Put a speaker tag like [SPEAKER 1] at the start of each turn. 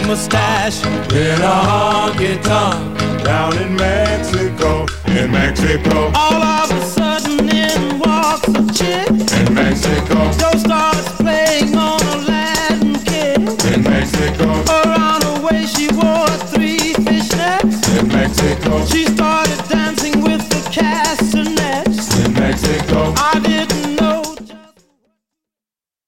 [SPEAKER 1] mustache
[SPEAKER 2] in a honky-tonk down in Mexico, in Mexico.
[SPEAKER 1] All of a sudden in walks a chick
[SPEAKER 2] in Mexico.
[SPEAKER 1] Joe starts playing on a Latin kick
[SPEAKER 2] in Mexico.
[SPEAKER 1] Around her waist she wore 3 fishnets
[SPEAKER 2] in Mexico.
[SPEAKER 1] She started dancing with the Casanova.